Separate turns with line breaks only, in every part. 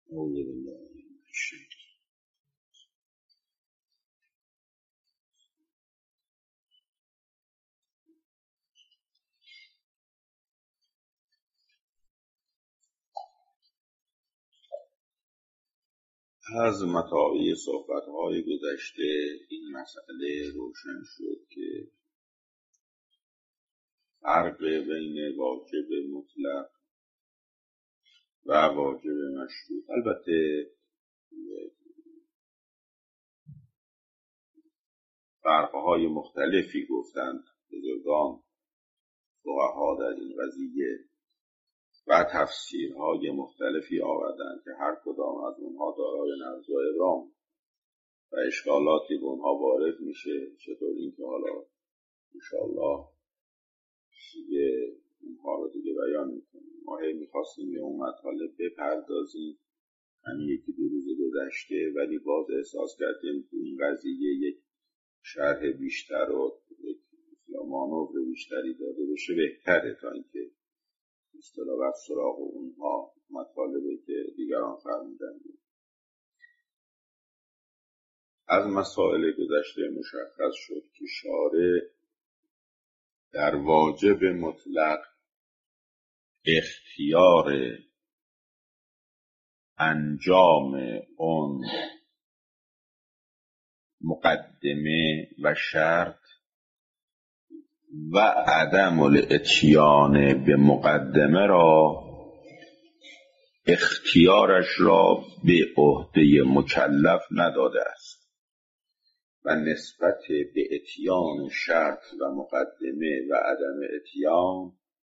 اعوذ بالله من الشیطان. از مطالعه صحبت‌های گذشته این مسئله روشن شد که فرق بین واجب مطلق و واجب مشروط، البته فرق‌های مختلفی گفتند بزرگان فقها در این قضیه و تفسیرهای مختلفی آوردند که هر کدام از اونها دارای نقض و ابرام و اشکالاتی به اونها وارد میشه. چطور این که حالا انشاءالله دیگه اونها رو دیگه بیان میکنیم. ما میخواستیم به اون مطالب بپردازیم همین یکی دو روز گذشته، ولی باز احساس کردیم تو این قضیه یک شرح بیشتر و یک مانور بیشتری داده بشه بهتره تا اینکه اصطلاح رفت سراغ اونها مطالبی که دیگران فرمودند. از مسائل گذشته مشخص شد که شارع در واجب مطلق اختیار انجام اون مقدمه و شرط و عدم الاتیان به مقدمه را اختیارش را به عهده مکلف نداده است و نسبت به اتیان شرط و مقدمه و عدم اتیان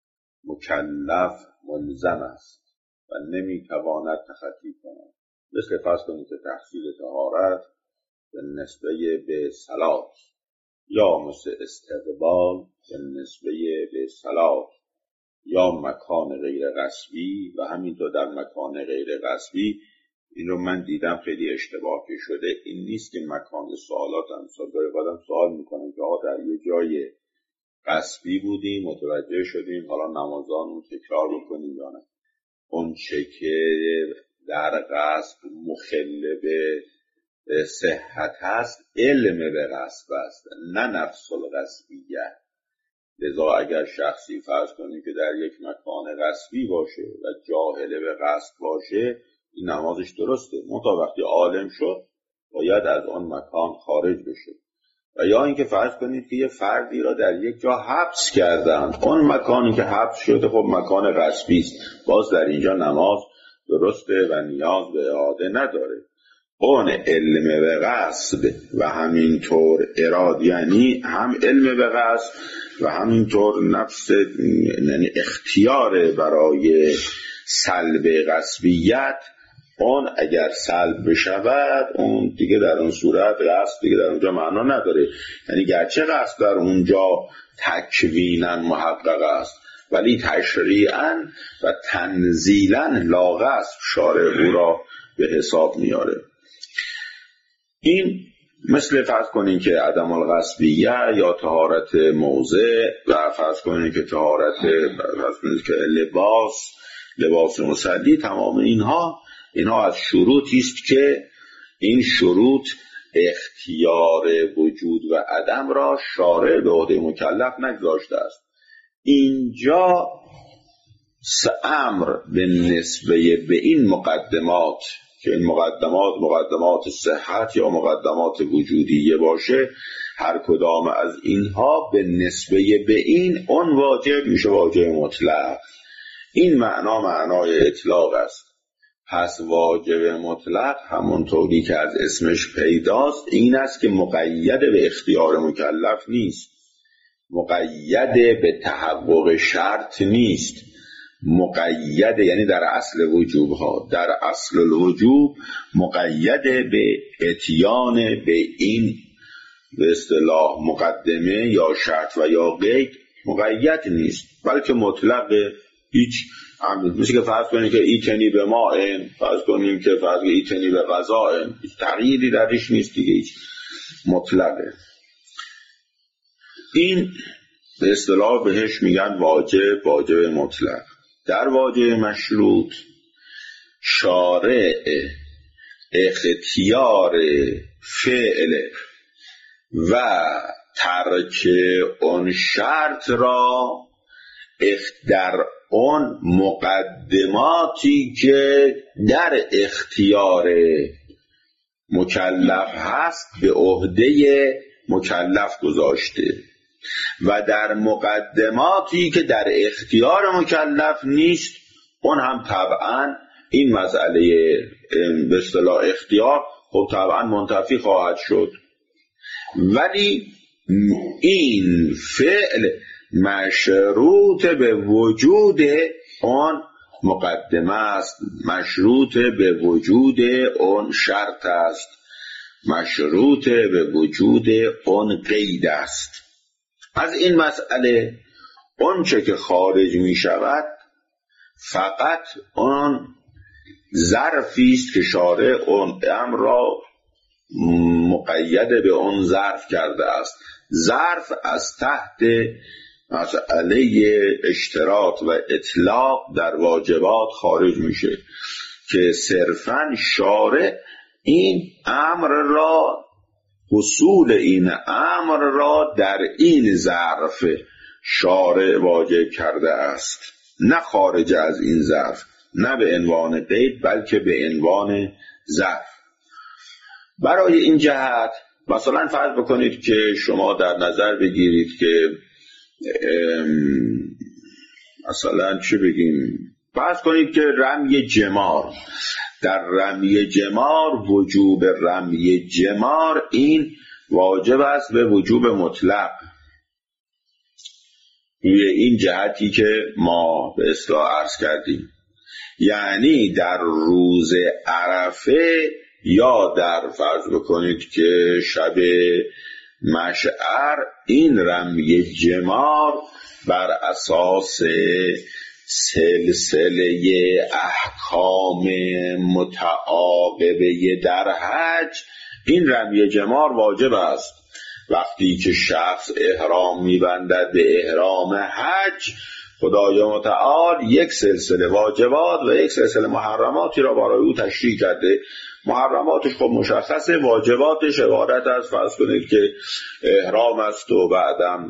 مکلف ملزم است و نمیتواند تخطی کند. مثل فرض کنید که تحصیل طهارت به نسبه به صلات، یا مثل استقبال به نسبه به صلات، یا مکان غیر غصبی و همینطور در مکان غیر غصبی. این رو من دیدم خیلی اشتباه شده. این نیست که مکان سوالات هم صدای قدم سوال میکنم که در یه جای غصبی بودیم متوجه شدیم حالا نمازان رو تکرار بکنیم یا نه. اون چه که در غصب مخل به صحت هست علم به غصب است، نه نفس الغصبیه. لذا اگر شخصی فرض کنیم که در یک مکان غصبی باشه و جاهل به غصب باشه، این نمازش درسته، منتها وقتی عالم شد باید از آن مکان خارج بشه. و یا اینکه فرض کنید که یه فردی را در یک جا حبس کردن، اون مکانی که حبس شده خب مکان غصبی است، باز در اینجا نماز درسته و نیاز به اعاده نداره. اون علم به غصب و همینطور اراد، یعنی هم علم به غصب و همینطور نفس، یعنی اختیار برای سلب غصبیت، اون اگر سلب بشود اون دیگه در اون صورت غصب دیگه در اونجا معنا نداره. یعنی گرچه غصب در اونجا تکوینا محقق است ولی تشریعا و تنزیلا لا غصب شارع او را به حساب میاره. این مثل فرض کنین که عدم الغصبیه یا طهارت موضع و فرض کنین که طهارت فرض کنین که لباس مصلی، تمام اینها از شروطی است که این شروط اختیار وجود و عدم را شارع به عهده مکلف نگذاشته است. اینجا امر به نسبه به این مقدمات که این مقدمات صحت یا مقدمات وجودیه باشه، هر کدام از اینها به نسبه به این اون واجب میشه واجب مطلق. این معنای اطلاق است. پس واجب مطلق همونطوری که از اسمش پیداست این است که مقید به اختیار مکلف نیست، مقید به تحقق شرط نیست، مقید یعنی در اصل وجوب ها، در اصل الوجوب مقید به اتیان به این به اصطلاح مقدمه یا شرط و یا قید مقید نیست، بلکه مطلق هیچ امر. مثل که فرض کنیم که ایتنی به ماء، فرض کنیم که فرض ایتنی به غذاء، هیچ تغییری درش نیست دیگه، هیچ مطلقه. این به اصطلاح بهش میگن واجب مطلق. در واجب مشروط شارع اختیار فعل و ترک اون شرط را در اون مقدماتی که در اختیار مکلف هست به عهده مکلف گذاشته و در مقدماتی که در اختیار مکلف نیست اون هم طبعا این مسئله به اصطلاح اختیار خب طبعا منتفی خواهد شد. ولی این فعل مشروط به وجود اون مقدمه است، مشروط به وجود اون شرط است، مشروط به وجود اون قید است. از این مسئله اون چه که خارج می شود فقط اون ظرفی است که شارع اون امر را مقید به اون ظرف کرده است. ظرف از تحت مسئله اشتراط و اطلاق در واجبات خارج میشه که صرفاً شارع این امر را، حصول این امر را در این ظرف شارع واجب کرده است، نه خارج از این ظرف، نه به عنوان قید بلکه به عنوان ظرف. برای این جهت مثلا فرض بکنید که شما در نظر بگیرید که مثلا چی بگیم، فرض کنید که رمی جمار، در رمی جمار وجوب رمی جمار این واجب است به وجوب مطلق. این جهتی که ما به اصطلاح عرض کردیم، یعنی در روز عرفه یا در فرض بکنید که شب مشعر این رمی جمار بر اساس سلسله احکام متعاقبه در حج این رمی جمار واجب است. وقتی که شخص احرام می‌بندد به احرام حج، خدای متعال یک سلسله واجبات و یک سلسله محرماتی را برای او تشریع کرده. محرماتش خب مشخصه، واجباتش عبارت از فرض کنید که احرام است و بعدم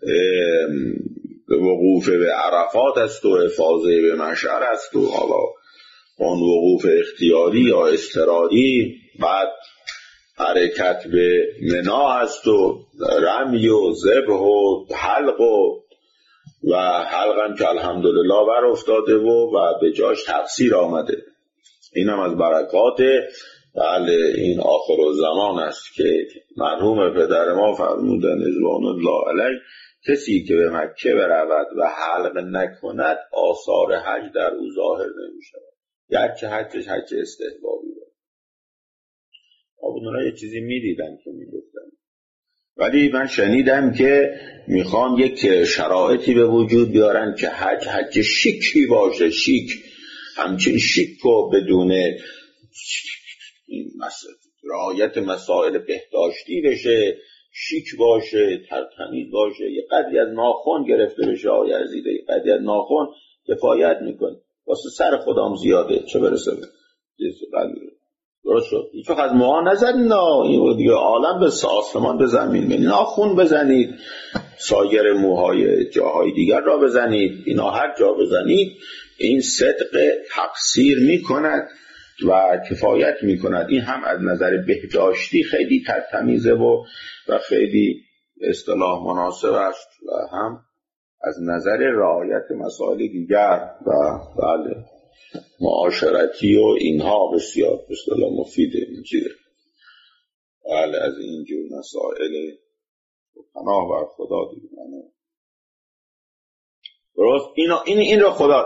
وقوف به عرفات است و افاضه به مشعر است و حالا اون وقوف اختیاری یا اضطراری، بعد حرکت به منا است و رمی و ذبح و حلق و حلقم که الحمدلله بر افتاده و به جاش تقصیر آمده. این هم از برکات بله این آخر الزمان است که مرحوم پدر ما فرمودن رضوان الله علیه کسی که به مکه برود و حلق نکند آثار حج در او ظاهر نمی شود، گرچه حجش حج استحبابی بود. آبونها یه چیزی می دیدن که می گفتن، ولی من شنیدم که میخوان یک شرایطی به وجود بیارن که حج شیکی باشه، شیک، همچین شیک و بدون رعایت مسائل بهداشتی بشه، شیک باشه، ترتمیز باشه، یه قدری از ناخن گرفته بشه، آیه عزیزه یه قدری از ناخن کفایت میکنه، واسه سر خودم زیاده چه برسه درست شد. هیچ وقت از موها نزنید، این دیگه عالم به آسمان به زمین، ناخن بزنید، سایر موهای جاهای دیگر را بزنید، اینا هر جا بزنید این صدق تقصیر میکند و کفایت میکند. این هم از نظر بهداشتی خیلی تمیزه و خیلی اصطلاح مناسب است و هم از نظر رعایت مسائل دیگر و بله معاشرتی و اینها بسیار اصطلاح مفیده. میگیره بله از اینجور مسائل پناه بر خدا دیگه. درست این رو خدا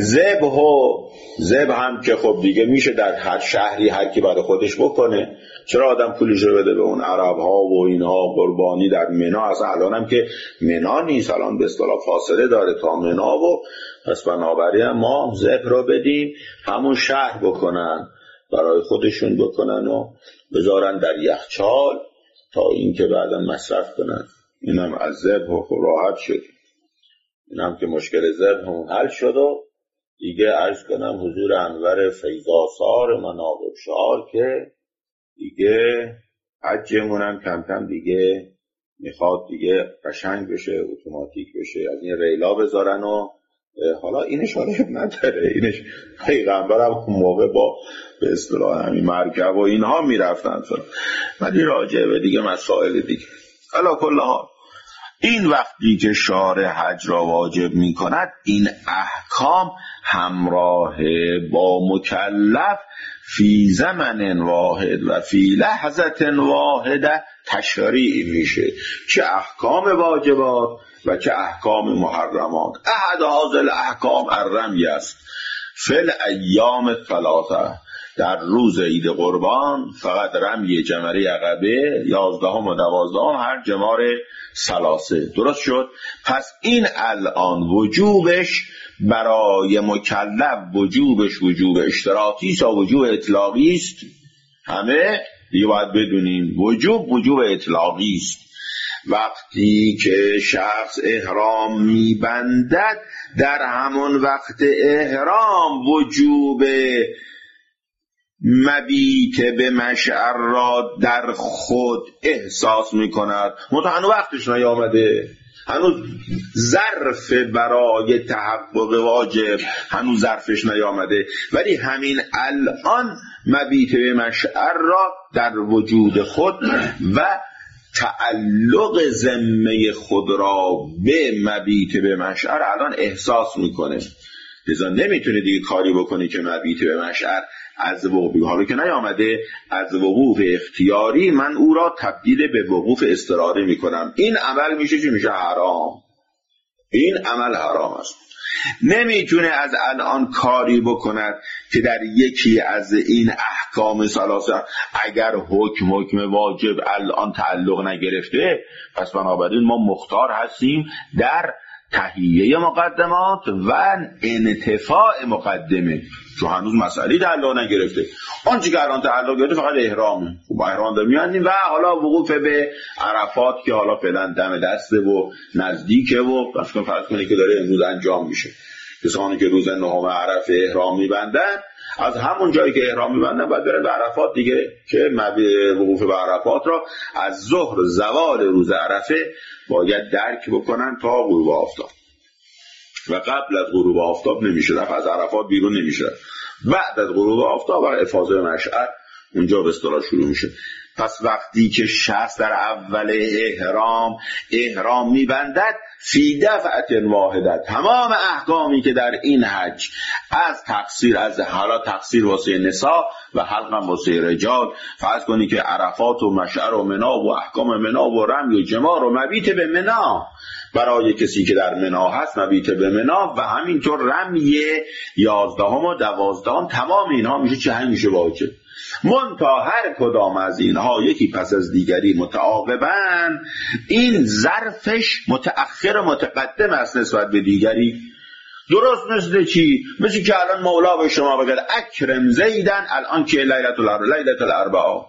ذبح هم که خب دیگه میشه در هر شهری هر کی برای خودش بکنه، چرا آدم پولش رو بده به اون عرب ها و اینها قربانی در منا؟ اصلا الان هم که منا نیست، الان به اصطلاح فاصله داره تا منا و پس بنابراین ما ذبح رو بدیم همون شهر بکنن، برای خودشون بکنن و بذارن در یخچال تا اینکه بعدا مصرف کنن. اینم از ذبح راحت شد، این هم که مشکل ذبح حل شد و دیگه عرض کنم حضور انور فیض‌آثار مناقب شعار که دیگه حجمون هم کم کم دیگه میخواد دیگه قشنگ بشه، اتوماتیک بشه، از این ریلا بذارن و حالا اینش حالا نداره، اینش پیغمبر هم اون موقع با به اصطلاح همین مرکب و اینها میرفتن، ولی راجع به دیگه مسائل دیگه. حالا کل حال این وقتی که شارع حج را واجب می کند، این احکام همراه با مکلف فی زمن واحد و فی لحظت واحده تشریع میشه، چه احکام واجبات و چه احکام محرمات. احد هذه الاحکام الرمی است فی الایام الثلاثه، در روز عید قربان فقط رمی جمره عقبه 11 و 12 هر جمار ثلاثه. درست شد؟ پس این الان وجوبش برای مکلف وجوبش وجوب اشتراطی است یا وجوب اطلاقی است؟ همه دیگه باید بدونیم وجوب اطلاقی است. وقتی که شخص احرام میبندد در همون وقت احرام وجوب مبیت به مشعر را در خود احساس میکند. هنوز وقتش نیامده، هنوز ظرف برای تحقق واجب هنوز ظرفش نیامده، ولی همین الان مبیت به مشعر را در وجود خود و تعلق ذمه خود را به مبیت به مشعر الان احساس میکنه. لذا نمیتونه دیگه کاری بکنی که مبیت به مشعر از وقوع، حالا که نیامده از وقوع اختیاری من او را تبدیل به وقوع اضطراری میکنم. این عمل میشه چی؟ میشه حرام. این عمل حرام است. نمیتونه از الان کاری بکند که در یکی از این احکام ثلاثه اگر حکم واجب الان تعلق نگرفته، پس بنابراین ما مختار هستیم در تهیه مقدمات و انتفاع مقدمه، چون هنوز مسئله تعلق نگرفته. آنچه که الان تعلق گرفته فقط احرامه. با احرام داریم میاندیم و حالا وقوف به عرفات که حالا فعلا دم دسته و نزدیکه و فرض کنید که داره امروز انجام میشه. کسانی که روز نهم عرفه احرام میبندن از همون جایی که احرام میبندن باید برن به عرفات دیگه، که وقوف به عرفات را از ظهر زوال روز عرفه باید درک بکنن تا غروب آفتاب، و قبل از غروب آفتاب نمیشه رفت، از عرفات بیرون نمیشه. بعد از غروب آفتاب برای افاضه مشعر اونجا به اصطلاح شروع میشه. پس وقتی که شخص در اول احرام میبندد فی دفعه واحده تمام احکامی که در این حج از تقصیر، از حالا تقصیر واسه نساء و حلق هم واسه رجال، فرض کنی که عرفات و مشعر و منا و احکام منا و رمی و جمار و مبیت به منا برای کسی که در منا هست، مبیت به منا و همینطور رمی 11 و 12 تمام اینها میشه چه؟ همیشه واجب. منتها هر کدام از اینها یکی پس از دیگری متعاقبن، این ظرفش متأخر و متقدم است نسبت به دیگری. درست مثل چی؟ مثل که الان مولا به شما بگه اکرم زیدن، الان که لیلت الاربعاء،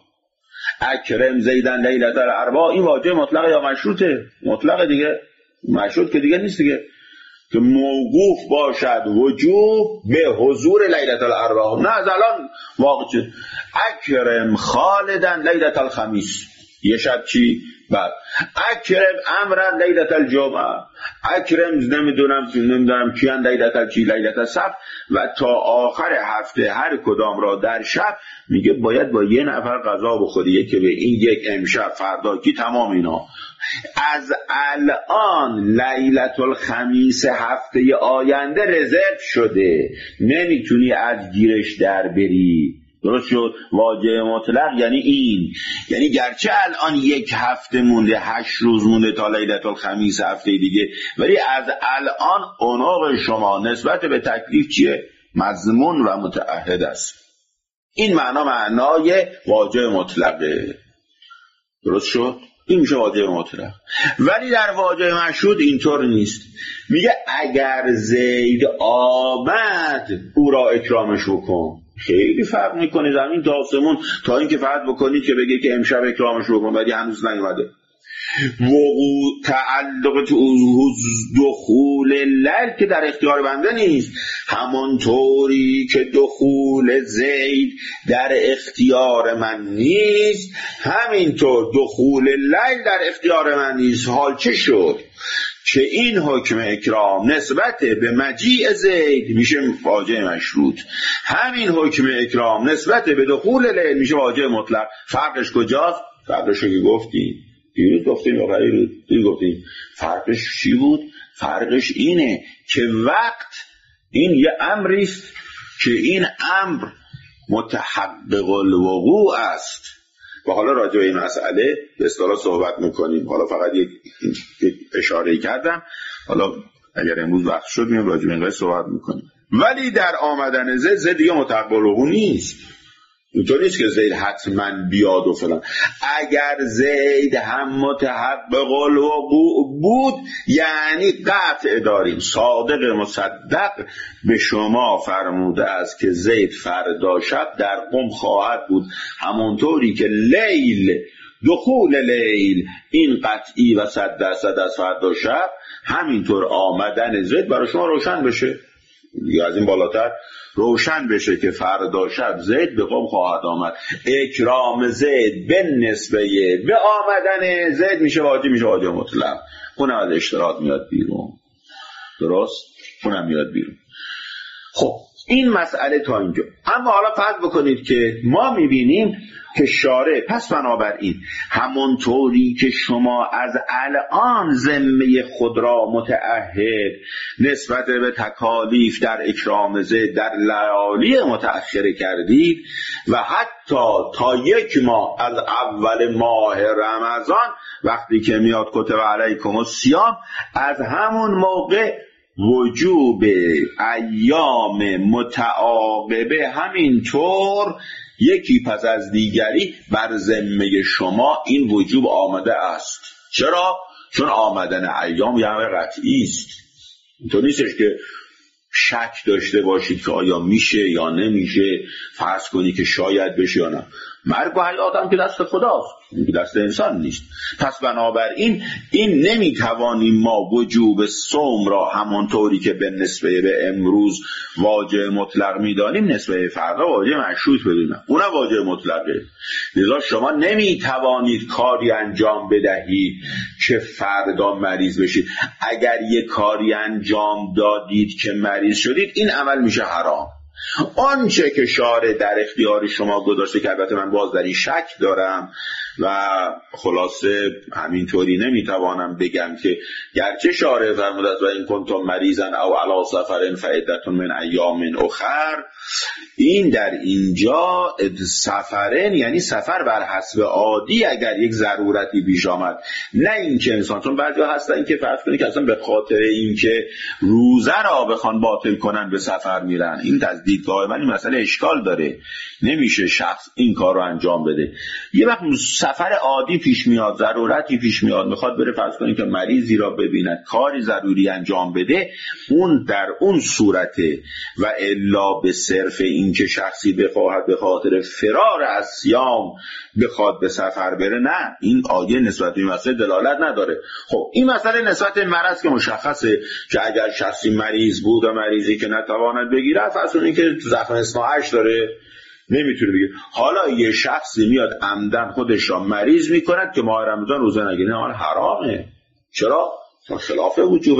اکرم زیدن لیلت الاربعاء، این واجب مطلق یا مشروطه؟ مطلق دیگه، مشروط که دیگه نیست دیگه، که موقوف باشد وجوب به حضور لیلت الاربعاء. نه از الان واقع چه؟ اکرم خالدن لیلت الخمیس، یه شب چی؟ بعد اکرم امرن لیلت الجمعه، اکرم نمیدونم کیان لیلت السبت، و تا آخر هفته هر کدام را در شب میگه باید با یه نفر غذا بخوری که به این یک امشب فردا کی، تمام اینا. از الان لیلت الخمیس هفته آینده رزرو شده، نمیتونی از گیرش در بری. درست شد؟ واجب مطلق یعنی این، یعنی گرچه الان یک هفته مونده، 8 روز مونده تا لیلت الخمیس هفته دیگه، ولی از الان عنق شما نسبت به تکلیف چیه؟ مضمون و متعهد است. این معنای واجب مطلقه. درست شد؟ این میشه واجب مطلق. ولی در واجب مشروط اینطور نیست. میگه اگر زید آمد او را اکرامش بکن. خیلی فرق میکنه زمین تا آسمون، تا اینکه فقط بکنید که بگه که امشب اکرامش بکن ولی هنوز نیومده. وقوع تعلق دخول لیل که در اختیار بنده نیست، همانطوری که دخول زید در اختیار من نیست، همینطور دخول لیل در اختیار من نیست. حال چه شد که این حکم اکرام نسبت به مجیء زید میشه واجه مشروط، همین حکم اکرام نسبت به دخول لیل میشه واجه مطلق. فرقش کجاست؟ فرقش که گفتیم دیروز گفتیم یا دیروز گفتیم. فرقش چی بود؟ فرقش اینه که وقت این یه امریست که این امر متحقق الوقوع است و حالا راجع به این مسئله به اصطلاح صحبت میکنیم. حالا فقط یک اشاره کردم، حالا اگر امروز وقت شد میام راجع به این صحبت میکنیم. ولی در آمدن زید دیگه متحقق الوقوع نیست. اینطور نیست که زید حتما بیاد و فلان. اگر زید هم متحقق الوقوع بود یعنی قطع داریم، صادق مصدق به شما فرموده است که زید فردا شب در قم خواهد بود، همونطوری که لیل، دخول لیل این قطعی و 100% از فردا شب، همینطور آمدن زید برای شما روشن بشه، یا از این بالاتر روشن بشه که فردا شب زید به قم خواهد آمد. اکرام زید به نسبه به آمدن زید میشه واجب مطلق. اونم از اشتراط میاد بیرون، درست؟ اونم میاد بیرون. خب این مسئله تا اینجا. اما حالا فرض بکنید که ما میبینیم که شارع پس بنابراین همونطوری که شما از الان ذمه خود را متعهد نسبت به تکالیف در اکرام زید در لیالی متأخره کردید و حتی تا 1 ماه از اول ماه رمضان وقتی که میاد کتب علیکم الصیام، از همون موقع وجوب ایام متعاقبه همینطور یکی پس از دیگری بر ذمه شما این وجوب آمده است. چرا؟ چون آمدن ایام یه امر قطعی است. اینطور نیستش که شک داشته باشید که آیا میشه یا نمیشه، فرض کنی که شاید بشه یا نه. مرگ و حیات هم که دست خداست، این که دست انسان نیست. پس بنابراین این نمیتوانیم ما وجوب صوم را همونطوری که به نسبه به امروز واجب مطلق میدانیم نسبه فردا واجب مشروط بدونیم، اونم واجب مطلقه. لذا شما نمیتوانید کاری انجام بدهید که فردا مریض بشید. اگر یک کاری انجام دادید که مریض شدید این عمل میشه حرام. آنچه که شارع در اختیار شما گذاشته که البته من باز در این شک دارم و خلاصه همینطوری نمیتوانم بگم که گرچه شارع فرموده است و این کنتم مریضا او علی سفر فعدة من ایام اخر، این در اینجا سفرن یعنی سفر بر حسب عادی اگر یک ضرورتی پیش آمد، نه اینکه انسان، چون بعضیا هستن که فرض کنید که اصلا به خاطر اینکه روزه را بخوان باطل کنن به سفر میرن. این از دیدگاه من این مسئله اشکال داره، نمیشه شخص این کار رو انجام بده. یه وقت سفر عادی پیش میاد، ضرورتی پیش میاد، میخواد بره فرض کنید که مریضی را ببیند، کاری ضروری انجام بده، اون در اون صورته. و الا به صرف این که شخصی بخواهد به خاطر فرار از صیام بخواد به سفر بره، نه، این آیه نسبت به این مسئله دلالت نداره. خب این مسئله نسبت به مرض که مشخصه که اگر شخصی مریض بود و مریضی که نتواند بگیره، فرض کنید که زخم اصناعش داره نمیتونه بگیره، حالا یه شخصی میاد عمدن خودش را مریض میکند که ماه رمضان روزه نگیره، حال حرامه. چرا؟ خلاف وجوب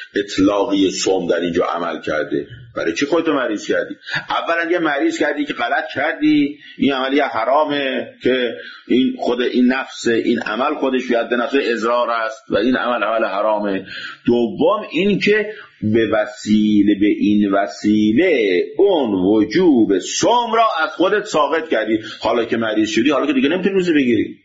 اطلاقی صوم در اینجا عمل کرده. برای چی خودتو مریض کردی؟ اولا یه مریض کردی که غلط کردی، این عملی حرامه که این خود این نفس این عمل خودش بیاد نفس اضرار است و این عمل حرامه. دوم این که به این وسیله اون وجوب صوم را از خودت ساقط کردی. حالا که مریض شدی، حالا که دیگه نمیتونی روزه بگیری،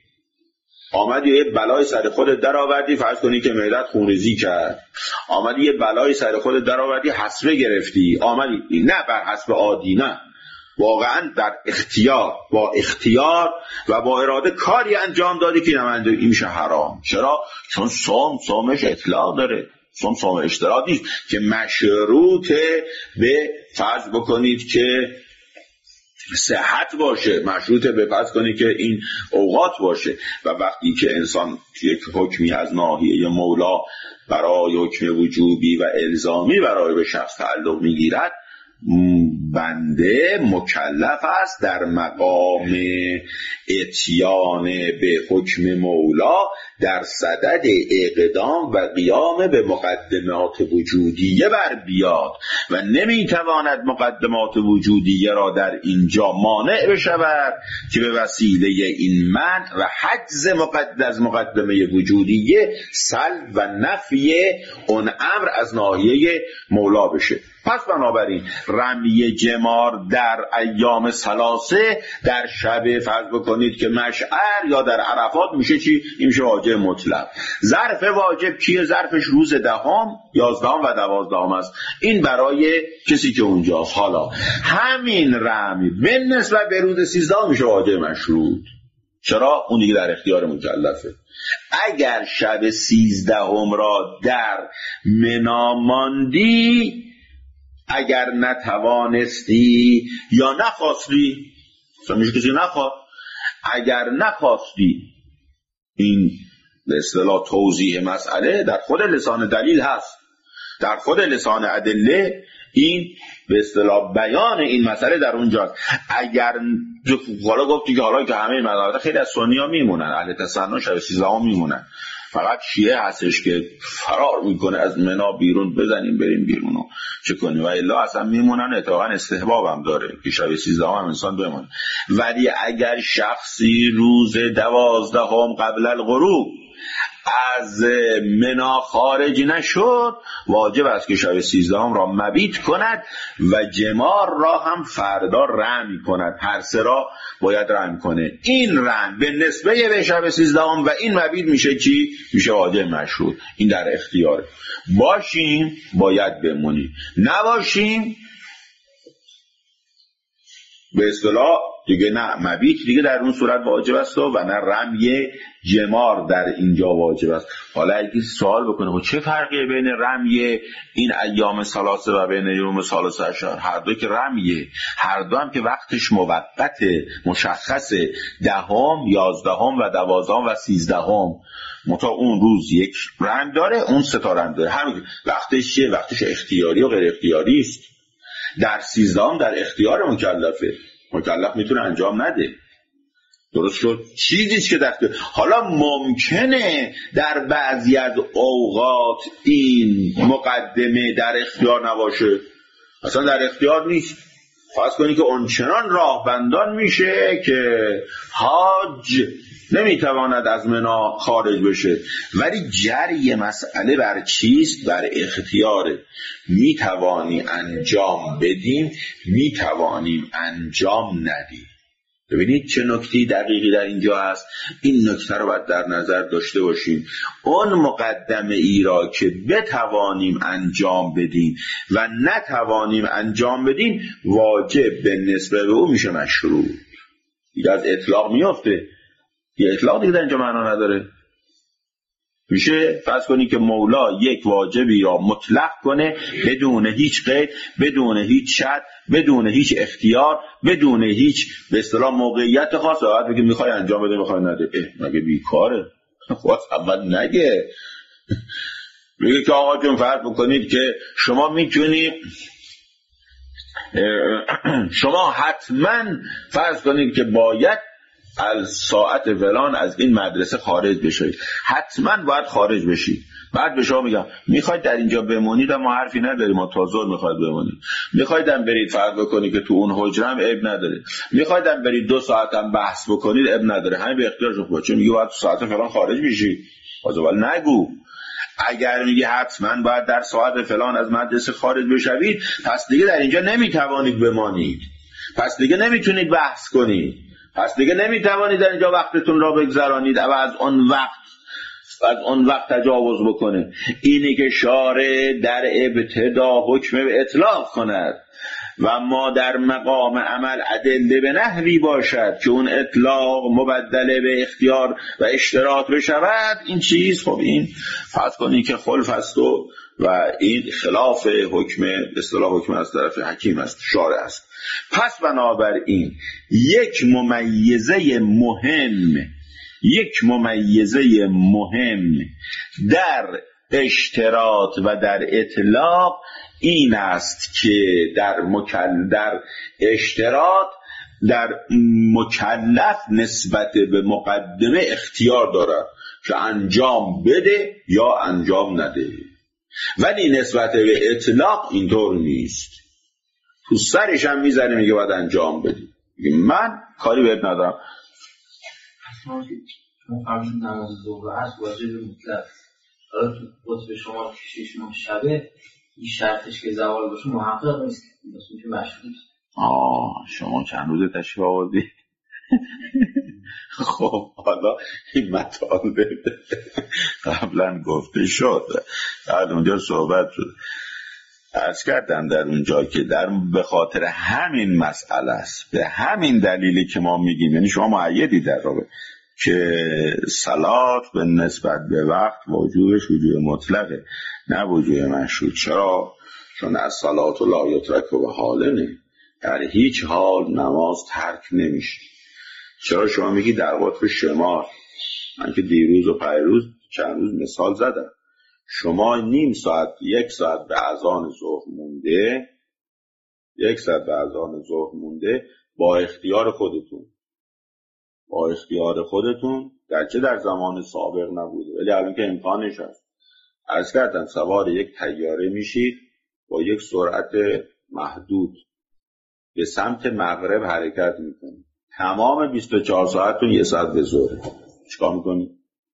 آمدی یه بلای سر خودت در آوردی، فرض کنی که معدت خونریزی کرد، آمدی یه بلای سر خودت در آوردی، حسبه گرفتی، آمدی نه بر حسب عادی، نه، واقعا در اختیار، با اختیار و با اراده کاری انجام دادی که این میشه حرام. چرا؟ چون صومش اطلاق داره، صوم اشتراط نیست که مشروط به فرض بکنید که صحت باشه، مشروط به فرض کنی که این اوقات باشه. و وقتی که انسان یک حکمی از ناحیه مولا برای حکم وجوبی و الزامی برای به شخص تعلق میگیرد، بنده مکلف است در مقام اتیان به حکم مولا در صدد اقدام و قیام به مقدمات وجودیه بر بیاد و نمیتواند مقدمات وجودیه را در اینجا مانع بشود که به وسیله این منع و حجز از مقدمه وجودیه سلب و نفی اون امر از ناحیه مولا بشه. پس بنابراین رمی جمار در ایام ثلاثه در شب فرض بکنید که مشعر یا در عرفات میشه چی؟ این میشه واجب مطلق. ظرف واجب چیه؟ ظرفش روز 10، 11 و 12 است. این برای کسی که اونجاست. حالا همین رمی به نسبت به روز 13 میشه واجب مشروط. چرا؟ اون دیگه در اختیار مکلفه. اگر شب 13 را در منا ماندی، اگر نتوانستی یا نخواستی، میشه کسی نخواد، اگر نخواستی، این به اصطلاح توضیح مسئله در خود لسان دلیل هست، در خود لسان ادله این به اصطلاح بیان این مسئله در اونجاست. اگر حالا گفتی که حالا که همه مذاهب خیلی از سنی‌ها میمونن، اهل تسنن شب 13 میمونن، فقط شیعه هستش که فرار میکنه از منا بیرون، بزنیم بریم بیرونو چه کنیم، و الا اصلا میمونن. اتفاقا استحباب هم داره که شب 13 هم انسان بمونه. ولی اگر شخصی روز 12 قبل الغروب از منا خارج نشد، واجب است که شب 13 را مبیت کند و جمار را هم فردا رمی کند. هر سه را باید رمی کنه. این رم به نسبه به شب 13 و این مبیت میشه چی؟ میشه واجب مشروط. این در اختیار. باشیم باید بمونیم، نباشیم به اصطلاح دیگه نه مبیت دیگه در اون صورت واجب است و نه رمی جمار در اینجا واجب است. حالا اگه سوال بکنه چه فرقیه بین رمی این ایام ثلاثه و بین یوم ثالث عشر؟ هر دو که رمیه، هر دو هم که وقتش موقت مشخص 10، 11 و 12 و 13 متا اون روز یک رم داره، اون 3 تا رم داره. همین وقتش چیه؟ وقتش اختیاری و غیر اختیاری است. در 13 در اختیار مکلفه، مکلف میتونه انجام نده. درست شد؟ چیزیست که دخته. حالا ممکنه در بعضی از اوقات این مقدمه در اختیار نباشه، اصلا در اختیار نیست. فرض کنی که اونچنان راهبندان میشه که حاج نمیتواند از منا خارج بشه، ولی جری مسئله بر چیست؟ بر اختیاره. میتوانی انجام بدیم، میتوانیم انجام ندیم. ببینید چه نکته دقیقی در اینجا هست. این نکته رو باید در نظر داشته باشیم. اون مقدمه ای را که بتوانیم انجام بدیم و نتوانیم انجام بدیم، واجب به نسبت به او میشه مشروط. دیگه از اطلاق میافته. یه اطلاق دیگه در اینجا معنا نداره. میشه فرض کنی که مولا یک واجبی یا مطلق کنه بدون هیچ قید، بدون هیچ شرط، بدون هیچ اختیار، بدون هیچ به اصطلاح موقعیت خاص. بعد بگی میخوای انجام بده میخوای نده. مگه بیکاره؟ خواست اول نگه. میگه که آقا جون فرض بکنید که شما میتونی، شما حتما فرض کنید که باید از ساعت فلان از این مدرسه خارج بشید، حتما باید خارج بشید. بعد به شما میگم میخواید در اینجا بمونید، ما حرفی نداریم، ما تا ظهر میخواید بمونید. میخوایدم برید فرض بکنید که تو اون حجرم عیب نداره، میخوایدم برید 2 ساعت هم بحث بکنید عیب نداره، همین به اختیارتون خودتون. چون میگه باید ساعت فلان خارج بشید، اول نگو. اگر میگه حتما باید در ساعت فلان از مدرسه خارج بشوید، پس دیگه در اینجا نمیتوانید بمانید، پس دیگه نمیتونید بحث کنید، پس دیگه نمیتوانید در اینجا وقتتون را بگذرانید و از اون وقت تجاوز بکنه. اینی که شارع در ابتدا حکم به اطلاق کند و ما در مقام عمل ادله به نحوی باشد که اون اطلاق مبدل به اختیار و اشتراط بشود، این چیز خب این فرض کنید که خلف است و این خلاف حکم اصطلاح حکم از طرف حکیم است، شارع است. پس بنابراین یک ممیزه مهم در اشتراط و در اطلاق این است که در اشتراط در مکلف نسبت به مقدمه اختیار دارد که انجام بده یا انجام نده، ولی نسبت به اطلاق اینطور نیست. تو سرش هم میزنه میگه باید انجام بدی، من کاری بهت ندارم.
چون فرض نماز ظهر هست واجب مطلق، حالا تو قطب شما 6 ماه شبه این شرطش که زوال باشه محقق نیست، میشه مشروط.
شما چند روز تشریف آوردی؟ خب حالا این مطالب قبلا گفته شد، بعد اونجا صحبت شد. عرض کردم در اونجا که به خاطر همین مسئله است، به همین دلیلی که ما میگیم، یعنی شما مؤیدی در رابطه که صلات به نسبت به وقت وجوبش وجوب مطلقه نه وجوب مشروط. چرا؟ چون از صلات لا یترک به حالنه، در هیچ حال نماز ترک نمیشه. چرا شما میگی در قطب شمال؟ من که دیروز و پیروز چند روز مثال زدم، شما نیم ساعت 1 ساعت به اذان ظهر مونده با اختیار خودتون گرچه در زمان سابق نبوده ولی الان که امکانش هست، عرض کردم سوار یک طیاره میشید با یک سرعت محدود به سمت مغرب حرکت میکنید، تمام 24 ساعتتون 1 ساعت به ظهره. چیکار میکنید؟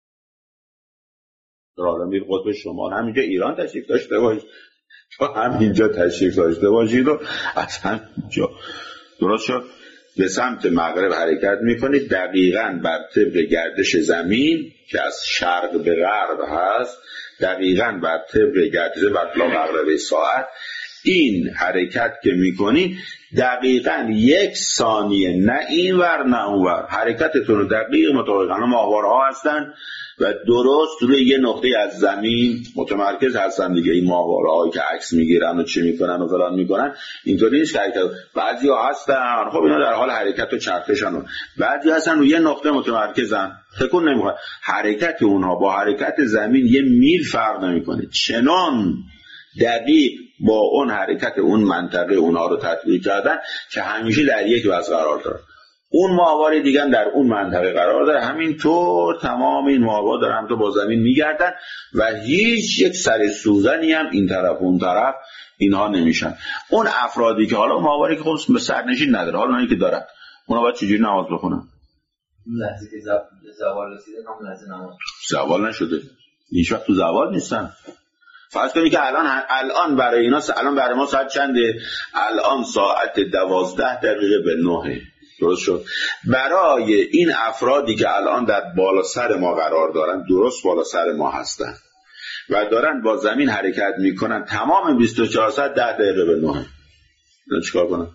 حالا میر قطب شمال همینجا ایران تشریف داشته باشید، تو همینجا تشریف داشته باشید و اصلا جا درست شد به سمت مغرب حرکت میکنید، دقیقاً بر طبق گردش زمین که از شرق به غرب هست، دقیقاً بر طبق گردش بر مغرب ساعت این حرکت که میکنید دقیقاً 1 ثانیه نه این ور نه اون ور، حرکتتون رو دقیق مطابق ماهوارها هستن و درست روی یه نقطه از زمین متمرکز هستن دیگه. این ماهوارهایی که عکس میگیرن و چه میکنن و فلان میکنن اینطوری نیست که بعضیا هستن خب اینا در حال حرکت و چرخشن، بعضی هستن روی یه نقطه متمرکزن تکون نمیخواد، حرکت اونها با حرکت زمین 1 میل فرق نمیکنه، چنان دقیق با اون حرکت اون منطقه اونها رو تطبیق کردن که همیشه در یک وضع قرار داره. اون ماهواره دیگه هم در اون منطقه قرار داره، همینطور تمام این ماهواره داره هم تو با زمین میگردن و هیچ یک سر سوزنی هم این طرف اون طرف اینها نمیشن. اون افرادی که حالا ماهواره که خب به سرنشین نداره، حالا اونایی که دارن اونا باید چجوری نماز بخونن؟
لحظه که زوال رسیده هم لحظه نماز
زوال نشده، هیچ وقت تو زوال نیستن. فرض کنید که الان برای اینا الان برای ما ساعت چنده؟ الان ساعت 12:09 درست شد. برای این افرادی که الان در بالا سر ما قرار دارن، درست بالا سر ما هستن و دارن با زمین حرکت میکنن، تمام 24 ساعت 10:09 چیکار کنن؟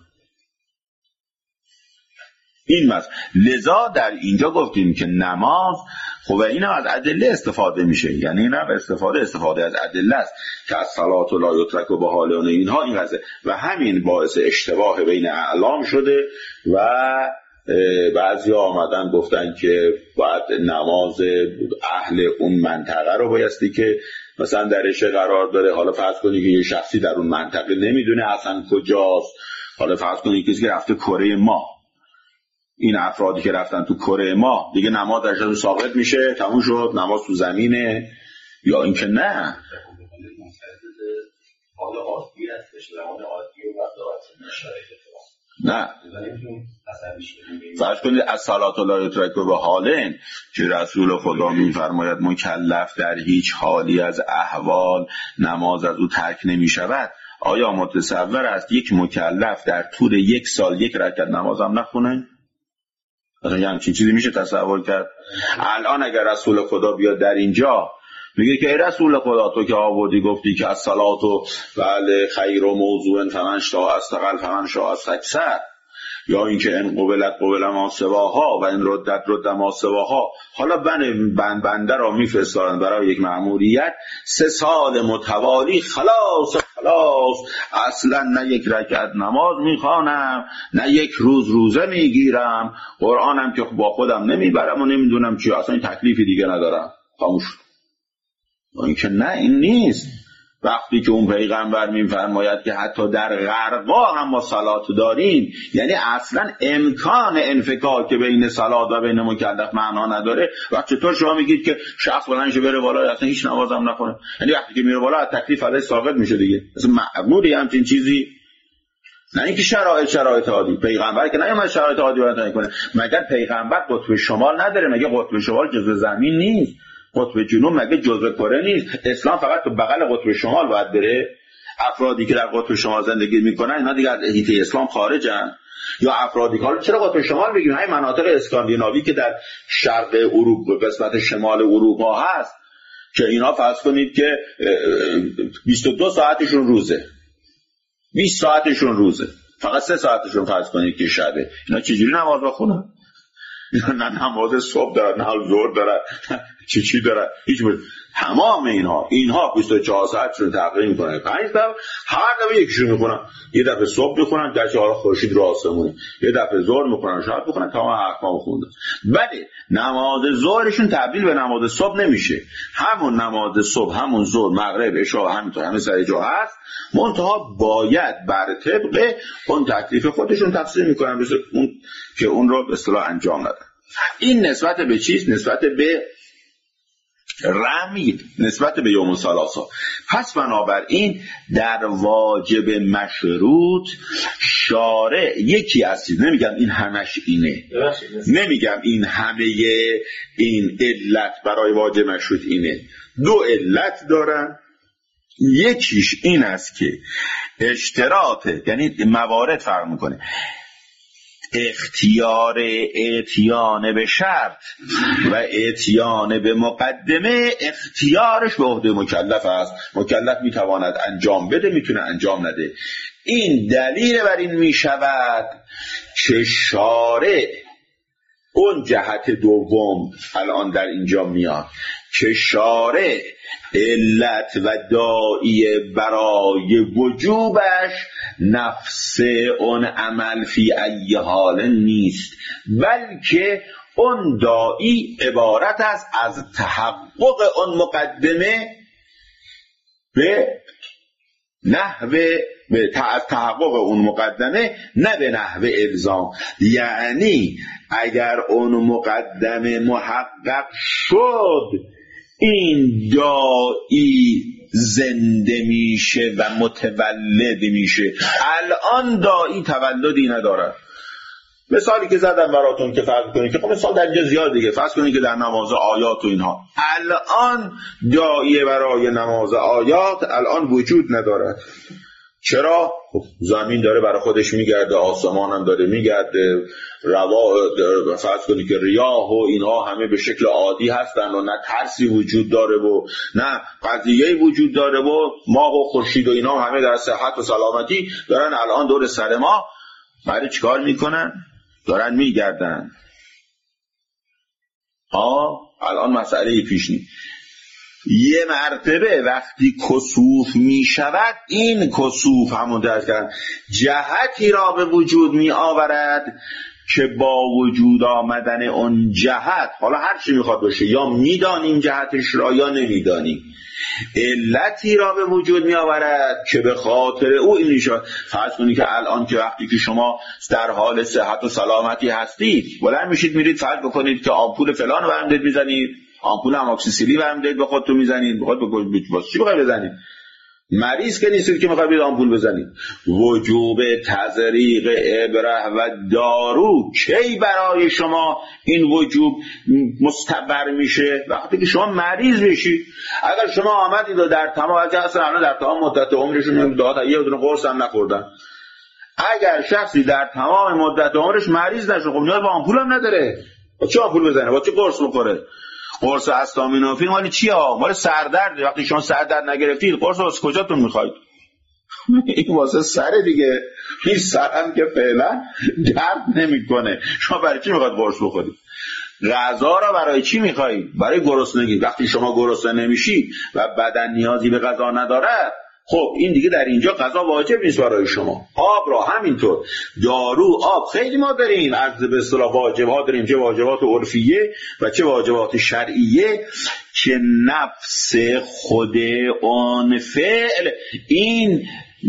این لذا در اینجا گفتیم که نماز خب این هم از ادله استفاده میشه، یعنی این هم استفاده از ادله است که از صلات لا یترک به حالون اینها این قضیه و همین باعث اشتباه بین اعلام شده و بعضی آمدن گفتن که باید نماز اهل اون منطقه رو بایستی که مثلا درش قرار داره. حالا فرض کنی که یه شخصی در اون منطقه نمیدونه اصلا کجاست، حالا فرض کنی کسی که رفته کره ماه، این افرادی که رفتن تو کره ماه دیگه نماز درشون ساقط میشه، تموم شد، نماز تو زمینه، یا اینکه نه نه فرض کنید از صلات لا یترک به حالین که رسول خدا میفرماید مکلف در هیچ حالی از احوال نماز از او ترک نمیشود. آیا متصور است یک مکلف در طول 1 سال 1 رکعت نماز هم نخونه؟ مثلا یه همچین چیزی میشه تصور کرد؟ الان اگر رسول خدا بیاد در اینجا میگه که ای رسول خدا تو که آوردی گفتی که الصلاة بله خیر و موضوع فمن شاء استقل فمن شاء استکثر، یا اینکه ان قبلت قبل ما سواها و ان ردت رد ما سواها، حالا بنده را میفرستادن برای یک مأموریت 3 سال متوالی خلاص اصلا نه یک رکعت نماز میخوانم، نه یک روزه میگیرم، قرآنم که با خودم نمیبرم و نمیدونم چی، اصلا این تکلیفی دیگه ندارم، خاموش. این که نه، این نیست. وقتی که اون پیغمبر میفرماید که حتی در غرقا هم ما صلات داریم، یعنی اصلا امکان انفکاک بین صلات و بین مکلف معنا نداره. وقتی چطور شما میگید که شخص بلند شه بره بالا اصلا هیچ نماز هم نخونه؟ یعنی وقتی که میره بالا از تکلیف علیه ساقط میشه دیگه. اصلا معقولی همچین چیزی؟ نه اینکه شرایط عادی. پیغمبر که نمیاد شرایط عادی رو کنه. مگر پیغمبر قطب شمال نداره؟ مگه قطب شمال جزء زمین نیست؟ قطب جنوب مگه جزء کره نیست؟ اسلام فقط تو بغل قطب شمال باید بره؟ افرادی که در قطب شمال زندگی میکنن اینا دیگه از حیطه اسلام خارجن؟ یا افرادی که چرا قطب شمال میگیم؟ همین مناطق اسکاندیناوی که در شرق اروپا، قسمت شمال اروپا هست، که اینا فرض کنید که 22 ساعتشون روزه، 20 ساعتشون روزه، فقط 3 ساعتشون فرض کنید که شبه. اینا چجوری نماز بخونن؟ نه نماز صبح دارن، نه ظهر دارن، چی دارن؟ هیچ بود. تمام اینها 24 ساعت رو تقریم میکنن. 5 دفعه هر دفعه یکیشون میکنن. یه دفعه صبح میکنن در حال خورشید رو آسمونه، یه دفعه ظهر میکنن، شب میکنن، تمام احکام خوندن. ولی نماز ظهرشون تبدیل به نماز صبح نمیشه. همون نماز صبح، همون ظهر، مغرب، عشاء، همینطور همه سر جا هست. منتها باید بر طبق اون تکلیف خودشون تفسیر میکنن، مثل اون که اون رو به اصطلاح انجام ندن. این نسبت به چیست؟ نسبت به رمی، نسبت به یوم الثلاثا. پس بنابراین در واجب مشروط شارع یکی هستید. نمیگم این همش اینه، نمیگم این همه این علت برای واجب مشروط اینه. 2 علت دارن. یکیش این است که اشتراطه، یعنی موارد فرق میکنه. اختیار اتیان به شرط و اتیان به مقدمه اختیارش به عهده مکلف است. مکلف میتواند انجام بده، میتونه انجام نده. این دلیل بر این میشود که شارع اون جهت دوم الان در اینجا میاد که شارع علت و داعی برای وجوبش نفس اون عمل فی ای حال نیست، بلکه اون داعی عبارت است از تحقق اون مقدمه به نحو از تحقق اون مقدمه، نه به نحو الزام. یعنی اگر اون مقدمه محقق شد، این داعی زنده میشه و متولد میشه. الان داعی تولدی نداره. مثالی که زدم براتون که فرض کنید که خب مثال در اینجا زیاد دیگه، فرض کنید که در نماز آیات و اینها الان داعی برای نماز آیات الان وجود ندارد. چرا؟ خب زمین داره برای خودش میگرده، آسمان هم داره میگرده، فرض کنید که ریاه و اینها همه به شکل عادی هستن و نه ترسی وجود داره و نه قضیه وجود داره و ماه و خورشید و اینها همه در صحت و سلامتی دارن الان دور سر ما. برای چیکار میکنن؟ دارن میگردن. الان مسئله پیش نیست. یه مرتبه وقتی کسوف می شود، این کسوف همون درست کردن جهتی را به وجود می آورد که با وجود آمدن اون جهت، حالا هر چی میخواد باشه، یا میدانیم جهتش را یا نمیدانیم، علتی را به وجود می آورد که به خاطر او این میشه. فرض کنید که الان که وقتی که شما در حال صحت و سلامتی هستید، بلند میشید میرید فرض بکنید که آمپول فلان رو برام دید میزنید، آمپول اموکسیسیلی برام دید به خودتون میزنید، بخواد چی بخواید بزنید؟ مریض که نیستید که میخواید برید آمپول بزنید. وجوب تزریق ابره و دارو کی برای شما این وجوب مستقر میشه؟ وقتی که شما مریض بشید. اگر شما آمدید و در تمام اصلا در تمام مدت عمرشون یه دونه قرص هم نخوردن، اگر شخصی در تمام مدت عمرش مریض نشه، خب نیاز به آمپول هم نداره. با چه آمپول بزنه؟ با چه قرص بخوره؟ قرص استامینوفن مال چیه؟ مال سردرد. وقتی شما سردرد نگرفتید قرص واسه کجاتون میخواید؟ این واسه سر دیگه. این سرم که فعلا درد نمیکنه، شما برای چی میخواید قرص بخورید؟ غذا را برای چی میخوایی؟ برای گرسنگی. وقتی شما گرسنه نمیشی و بدن نیازی به غذا نداره، خب این دیگه در اینجا غذا واجب نیست برای شما. آب را همینطور، دارو، آب خیلی ما داریم از به اصطلاح واجبات داریم، چه واجبات عرفیه و چه واجبات شرعیه که نفس خود اون فعل این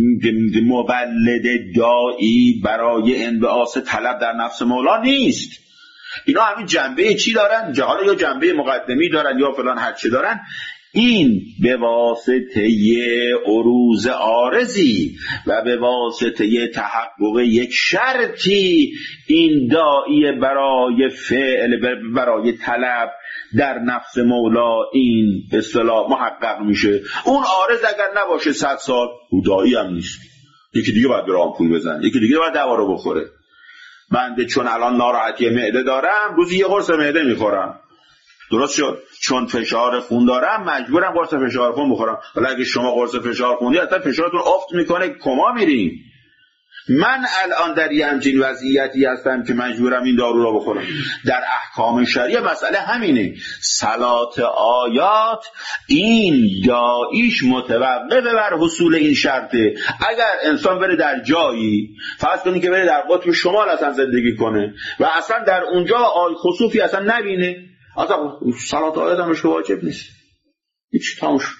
مولد داعی برای انبعاث طلب در نفس مولا نیست. اینا همین جنبه چی دارن؟ حالا یا جنبه مقدمی دارن یا فلان هر چی دارن. این به واسطه عروض عارضی و به واسطه تحقق یک شرطی این داعی برای فعل برای طلب در نفس مولا این به اصطلاح محقق میشه. اون عارض اگر نباشه 100 سال او داعی هم نیست. یکی دیگه باید بره آمپول بزنه، یکی دیگه باید دوا رو بخوره. بنده چون الان ناراحتی معده دارم روزی یه قرص معده میخورم، درست شد. چون فشار خون دارم مجبورم قرص فشار خون بخورم. ولی اگه شما قرص فشار خون اصلا فشارتون افت میکنه، کما میرین. من الان در یه همچین وضعیتی هستم که مجبورم این دارو را بخورم. در احکام شریعه مسئله همینه. صلات آیات این داعیش متوقف بر حصول این شرطه. اگر انسان بره در جایی، فرض کنید که بره در قطب شمال اصلا زندگی کنه و اصلا در اونجا خسوفی اصلا نبینه، اصلا صلات آیات همش واجب نیست، هیچ تمام شد.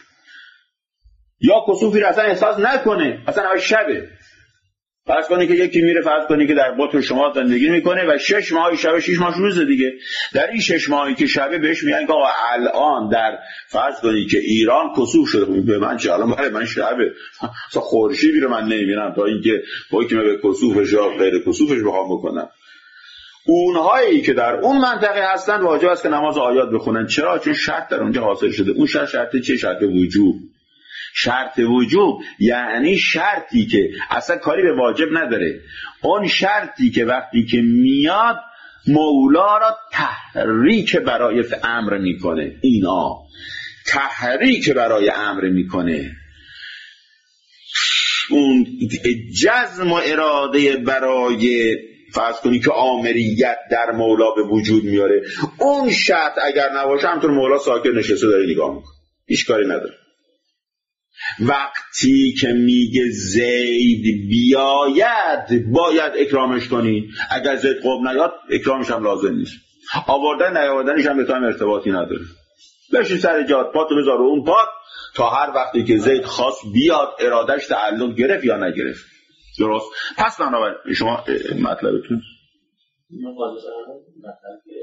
یا خسوفی را اصلا احساس نکنه، اصلا همش شبه. فرض کنید که یکی میره، فرض کنید که در قطب شمال زندگی میکنه و 6 ماه شب 6 ماه روزه دیگه. در این 6 ماهی که شبه بهش میگن که الان در فرض کنید که ایران کسوف شده. به من چه الان؟ برای من شبه، اصلا خورشیدی رو من نمیبینم تا اینکه حکم به کسوفش یا غیر کسوفش بخوام بکنم. اونهایی که در اون منطقه هستن واجب است که نماز آیات بخونن. چرا؟ چون شرط در اونجا حاصل شده. اون شرط چه؟ شرط وجوب. شرط وجوب یعنی شرطی که اصلا کاری به واجب نداره. اون شرطی که وقتی که میاد مولا را تحریک برای امر میکنه. اینا تحریک برای امر میکنه. اون جزم و اراده برای فرض کنی که آمریت در مولا به وجود میاره. اون شرط اگر نباشه همطور مولا ساکت نشسته داره نگاه میکنه، هیچ کاری نداره. وقتی که میگه زید بیاید باید اکرامش کنی. اگر زید قوم نیاد اکرامش هم لازم نیست. آوردن نیاوردنش هم به تو هم ارتباطی نداره. بشین سر جات، پاتو بذار رو اون پات تا هر وقتی که زید خواست بیاد ارادش تعلق گرفت یا نگرفت. درست؟ پس بنابراین شما مطلبتون
مطلب که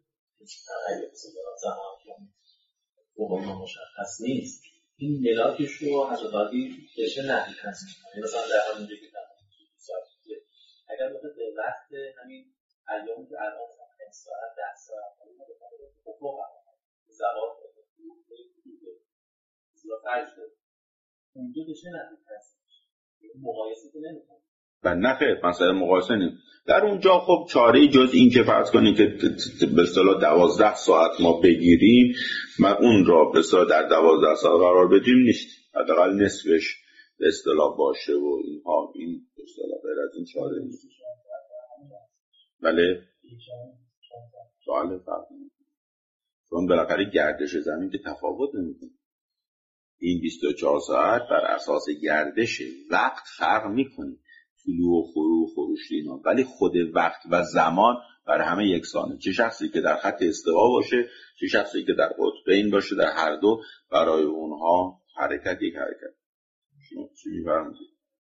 زمان مشخص نیست. این ملاکش رو حضرتاتی بشه نهی هست. مثلا در همون جایی که اگر بخواد به وقت همین ایامی که الان 5 ساعت 10 ساعت حقوق زبان زیاد فرض اونجا بشه نهی هست. مقایسه که نمی‌کنه.
و نه خیر، مسئله مقایسه نیست. در اونجا خب چاره‌ای جز این که فرض کنید که به اصطلاح 12 ساعت ما بگیریم و اون را به اصطلاح در 12 ساعت قرار بدیم نیست. حداقل نصفش به اصطلاح باشه و اینها. این به اصطلاح غیر از این چاره نیست. بله سوال فرقی نیست. چون بالاخره گردش زمین که تفاوت نمی‌کنه. این 24 ساعت بر اساس گردش وقت فرق می‌کنه. طلوع و خروج اینا، ولی خود وقت و زمان بر همه یکسانه. چه شخصی که در خط استوا باشه، چه شخصی که در قطبین باشه، در هر دو برای اونها حرکت یک حرکت. شما چی می‌فرمایید؟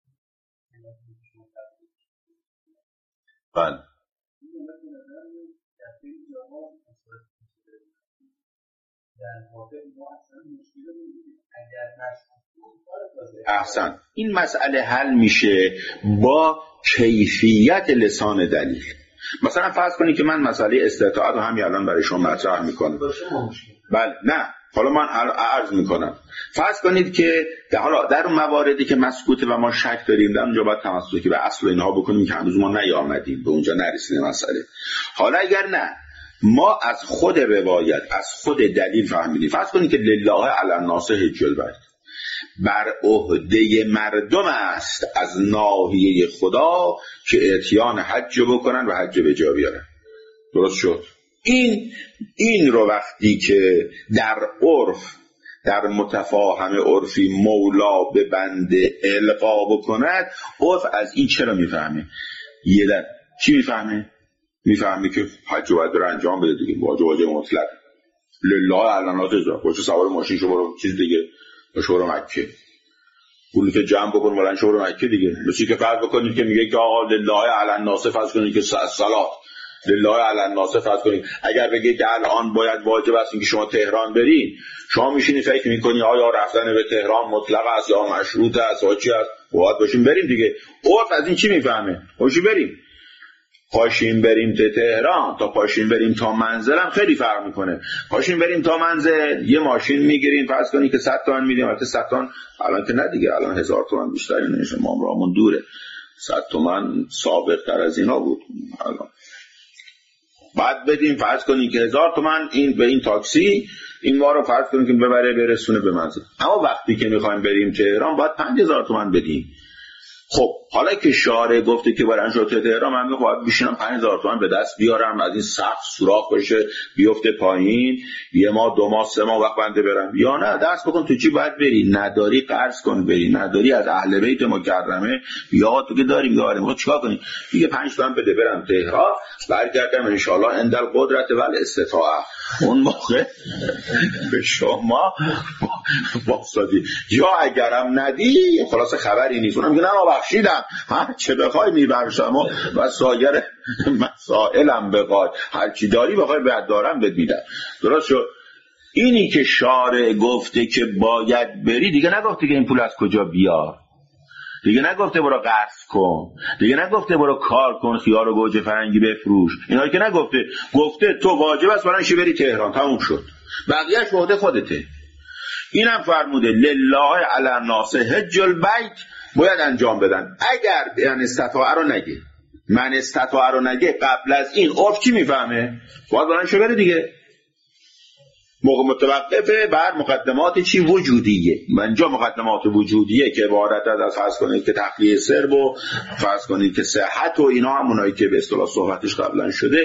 بله احسن. این مسئله حل میشه با کیفیت لسان دلیل. مثلا فرض کنید که من مسئله استطاعت رو همین الان برای شما مطرح میکنم. بله نه، حالا من عرض میکنم. فرض کنید که در اون مواردی که مسکوت و ما شک داریم، در اونجا باید تمسکی به اصل اینها بکنیم که هنوز ما نیامدیم به اونجا، نرسیدیم مسئله. حالا اگر نه، ما از خود روایت، از خود دلیل فهمیدیم. فرض کنید که لله علی الناس حج البیت، بر عهده مردم است از ناحیه خدا که اتیان حج بکنن و حج به جا بیارن. درست شد؟ این رو وقتی که در عرف، در متفاهم عرفی مولا به بنده القا بکند، عرف از این چرا میفهمه؟ یه در چی میفهمه؟ میفهمه که حج باید بره انجام بده دیگه، واجب مطلق لله علنات ازا باشه، سوار ماشین شو برو چیز دیگه، شو برو مکه، پولی که جمع بکن برن شو برو مکه دیگه. مثل که فرض بکنید که میگه که آقا لله علناس، فرض کنید که صلات لله علناس، فرض کنید اگر بگه که الان باید واجب است که شما تهران برین، شما میشینی فکر میکنی آیا رفتن به تهران مطلق است یا مشروط است یا چی است، باید باشیم بریم دیگه. عرف از این چی میفهمه؟ باشیم بریم، پاشیم بریم تا تهران تا پاشیم بریم تا منزلم خیلی فرق میکنه. پاشیم بریم تا منزل یه ماشین میگیریم، فرض کنید که 100 تومن میدیم، البته 100 تومن الان که نه دیگه، الان 1000 تومن بیشتر نمیشه، ما رامون دوره، 100 تومن سابق‌تر از اینا بود. الان بعد بدیم فرض کنید که 1000 تومن این به این تاکسی، این ما رو فرض کنید که ببره برسونه به منزل. اما وقتی که میخوایم بریم تهران باید 5000 تومن بدیم. خب حالا که شارع گفته که برن شو تهران، من باید بشینم 5000 تومن به دست بیارم، از این سقف سوراخ بشه بیفته پایین، یه ماه 2 ماه 3 ماه وقت بنده برم، یا نه دست بکن تو چی باید بری، نداری قرض کن بری، نداری از اهل بیت مکرمه یا تو که داریم ما چیکار کنیم دیگه، 5 تومن بده برم تهران، برگردم ان شاء الله عند القدرت و الاستطاعه، اون موقع به شما واقعی. یا اگرم ندی خلاص خبری نیست، اونم میگه نه بخشیدم، هر چه بخوای میبخشم و سایر مسائلم بخوای، هر چی داری بخوای بعد دارم بهت میدم. درست شد؟ اینی که شارع گفته که باید بری، دیگه نگفته که این پول از کجا بیار، دیگه نگفته برو قرض کن، دیگه نگفته برو کار کن خیار و گوجه فرنگی بفروش، اینا که نگفته. گفته تو واجب است برنشی بری تهران، تموم شد، بقیه‌اش به عهده خودته. اینم فرموده لله علی الناس حج البیت، باید انجام بدن. اگر من استطاعه رو نگه، من استطاعه رو نگه، قبل از این عرف چی میفهمه؟ باید برنشو بره دیگه، متوقفه بر مقدمات چی؟ وجودیه. من جا مقدمات وجودیه که عبارت از فرض کنید که تخلیه سرب و فرض کنید که صحت و اینا، همونایی که به اصطلاح صحبتش قبلا شده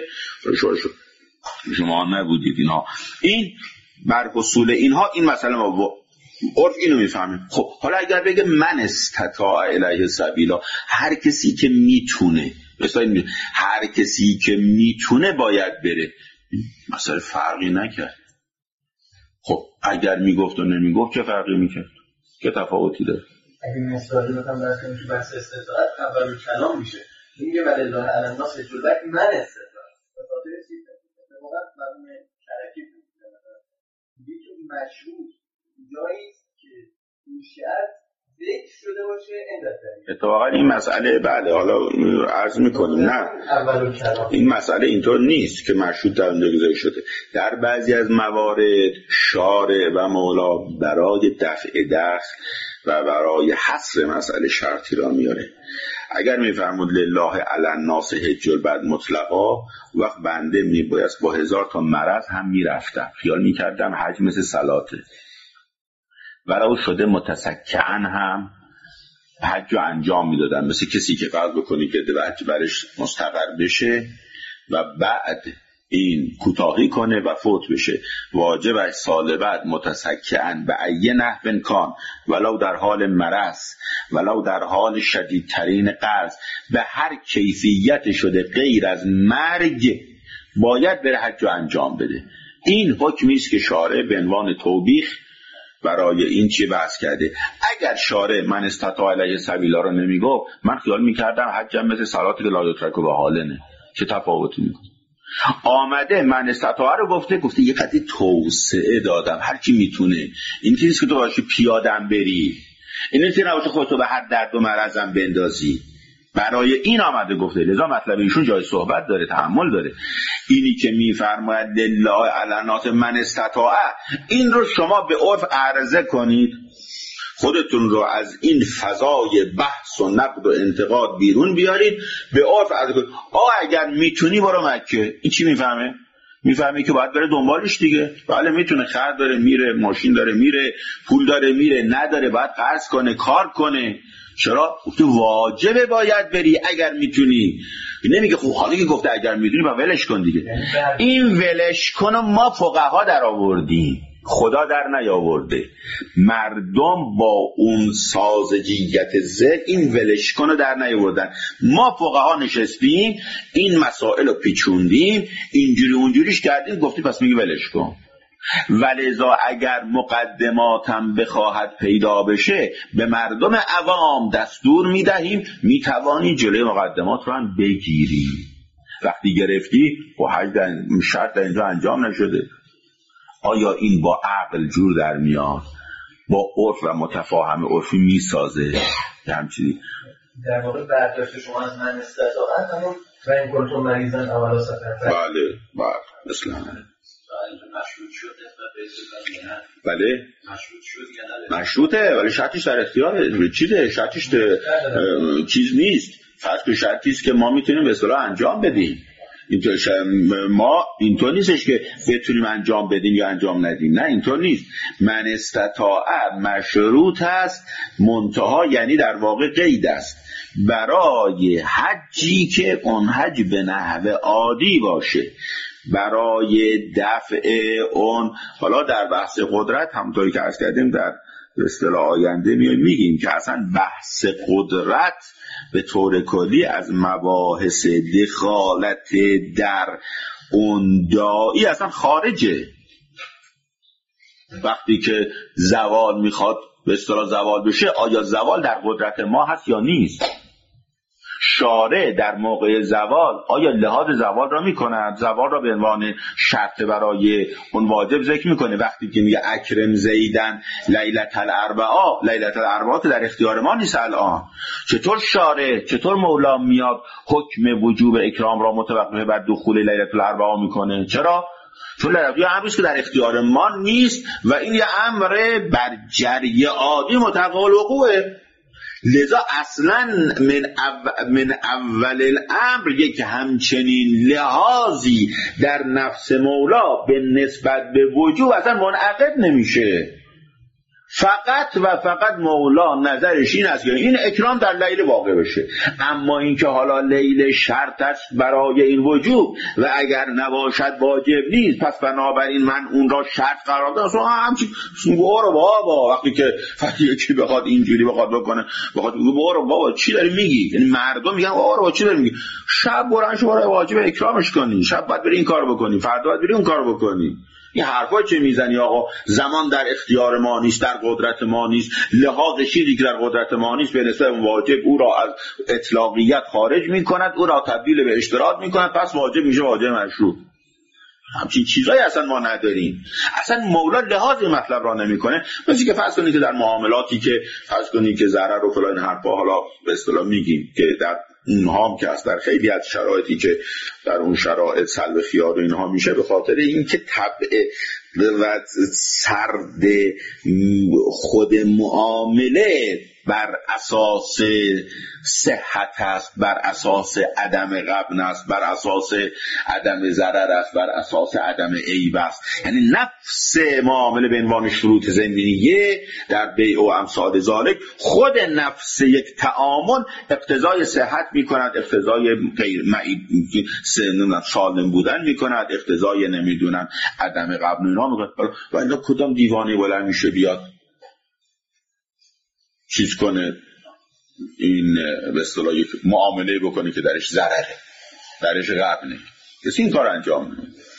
شما نبودید اینا. این بر حصول اینها این مسئله ما عرف اینو میفهمه. خب حالا اگر بگه من استطاع الیه سبیلا، هر کسی که میتونه، مثلا هر کسی که میتونه باید بره، مثلا فرقی نکرد. خب اگر میگفت و نمیگفت چه فرقی میکرد؟ چه تفاوتی داره؟
اگه مثالی بکنم درسته میشه بحث استطاعت اول کلام میشه، میگه ولی الله علی الناس حج البیت من استطاعت به خاطر چیزی که واقعا مفهوم شرکی بود، میگه که مشروط جایی که این شرط ذکر شده باشه
اتفاقا این مسئله بله حالا عرض میکنیم نه این مسئله اینطور نیست که مشروط در اونجا گذاری شده. در بعضی از موارد شارع و مولا برای دفع دخل و برای حصر مسئله شرطی را میاره. اگر میفرمود لله علی الناس حج البیت مطلقا، وقت بنده میباید با 1000 تا مرض هم میرفتم، خیال میکردم حج مثل صلاته، ولو شده متسکعن هم حج رو انجام میدادن، مثل کسی که فرض بکنی که حج برش مستقر بشه و بعد این کوتاهی کنه و فوت بشه، واجب سال بعد متسکعن به ای نحو کان، ولو در حال مرض ولو در حال شدیدترین قرض، به هر کیفیت شده غیر از مرگ باید بره حج رو انجام بده. این حکمی است که شارع به عنوان توبیخ برای این چی بحث کرده. اگر شارع من استطاع علیه سبیلا رو نمیگو، من خیال میکردم حجم مثل صلاتی که لا یترک به حالنه، چه تفاوتی میکنه. آمده من استطاع رو گفته یه قضیه توسعه دادم، هر کی میتونه. این چیزی که تو باشی پیادم بری، این نیست که نباشه خودتو به هر درد و مرضم بندازی، برای این آمده گفته. لذا مطلب ایشون جای صحبت داره، تحمل داره. اینی که میفرماید لله علی الناس من استطاع، این رو شما به عرف عرضه کنید، خودتون رو از این فضای بحث و نقد و انتقاد بیرون بیارید، به عرف عرضه کنید. اگر میتونی برو مکه. این چی میفهمه؟ میفهمه که باید بره دنبالش دیگه. بله میتونه، خر داره میره، ماشین داره میره، پول داره میره، نداره باید قرض کنه، کار کنه. چرا؟ تو واجبه باید بری اگر میتونی. نمیگه خب حالا که گفته اگر میتونی با ولش کن دیگه. این ولش کن ما فقها در آوردیم، خدا در نیاورده. مردم با اون سازجیت ذهن این ولش کن در نیاوردن. ما فقها نشستیم این مسائل رو پیچوندیم، اینجوری اونجوریش کردیم، گفتیم پس میگه ولش کن. ولذا اگر مقدماتم بخواهد پیدا بشه به مردم عوام دستور میدهیم میتوانی جلوی مقدمات رو هم بگیری. وقتی گرفتی و شرط اینجا انجام نشده، آیا این با عقل جور در میاد؟ با عرف و متفاهم عرفی میسازه؟ همچنین
در واقع برداشت شما از من استطاعت همون و این کنتون مریضن اولا سفر.
بله مثل همه
مشروط شده
بله
مشروط شد یا نه؟
مشروطه، ولی شرطش در اختیار چیزه، شرطش چیز نیست. فرض که شرطی است که ما میتونیم به اصطلاح انجام بدیم. ما اینطور نیستش که بتونیم انجام بدیم یا انجام ندیم، نه اینطور نیست. من استطاع مشروط است، منتها یعنی در واقع قید است برای حجی که اون حج به نحو عادی باشه، برای دفع اون. حالا در بحث قدرت همونطوری که عرض کردیم در اصطلاح آینده میگیم که اصلا بحث قدرت به طور کلی از مباحث دخالت در اون داعی اصلا خارجه. وقتی که زوال میخواد به اصطلاح زوال بشه، آیا زوال در قدرت ما هست یا نیست؟ شارع در موقع زوال آیا لحاظ زوال را میکند؟ زوال را به عنوان شرط برای اون واجب ذکر میکنه. وقتی که میگه اکرم زیدن لیلة الاربعاء، لیلة الاربعاء در اختیار ما نیست الان. چطور شارع، چطور مولا میاد حکم وجوب اکرام را متوقف بر دخول لیلة الاربعاء میکنه؟ چرا؟ چون لیلة امری که در اختیار ما نیست و این یه امر بر جری عادی متقابل وقوعه. لذا اصلا من اول الامر یک همچنین لحاظی در نفس مولا به نسبت به وجوب اصلا منعقد نمیشه. فقط و فقط مولا نظرش این است که این اکرام در لیل واقع بشه، اما اینکه حالا لیل شرط است برای این وجوب و اگر نباشد واجب نیست، پس بنابراین من اون را شرط قرار دادم. اصلا همچین برو بابا، وقتی که یکی بخواد اینجوری بخواد بکنه، بخواد برو بابا چی داری میگی؟ یعنی مردم میگن برو چی داری میگی؟ شب برن شما واجب اکرامش کنی، شب باید بری این کارو بکنی، فردا باید بری اون کارو بکنی. این حرفا چه میزنی آقا؟ زمان در اختیار ما نیست، در قدرت ما نیست، لحاظ چیزی که در قدرت ما نیست به نسبت واجب او را از اطلاقیت خارج میکند، او را تبدیل به اشتراط میکند، پس واجب میشه واجب مشروط. همچین چیزایی اصلا ما نداریم. اصلا مولا لحاظ مطلب را نمیکنه. مثل که فرض کنید که در معاملاتی که فرض کنید که ضرر و فلان حرفا، حالا به اصطلاح میگیم که در اونها هم که از در خیلی از شرایطی که در اون شرایط سلب خیار و اینها میشه، به خاطر اینکه طبع و سرد خود معامله بر اساس صحت است، بر اساس عدم غبن است، بر اساس عدم ضرر است، بر اساس عدم عیب است. یعنی نفس معامله به عنوان شروط ضمنیه در بیع و امثال ذالک، خود نفس یک تعامل اقتضای صحت میکند، اقتضای غیر سالم بودن میکند، اقتضای نمیدونن عدم غبن اینا میکند. و اینا کدام دیوانه بلند میشه بیاد چیز کنه، این به اصطلاح یک معامله بکنه که درش ضرره، درش غبنه؟ کسی این کار انجام نمیده.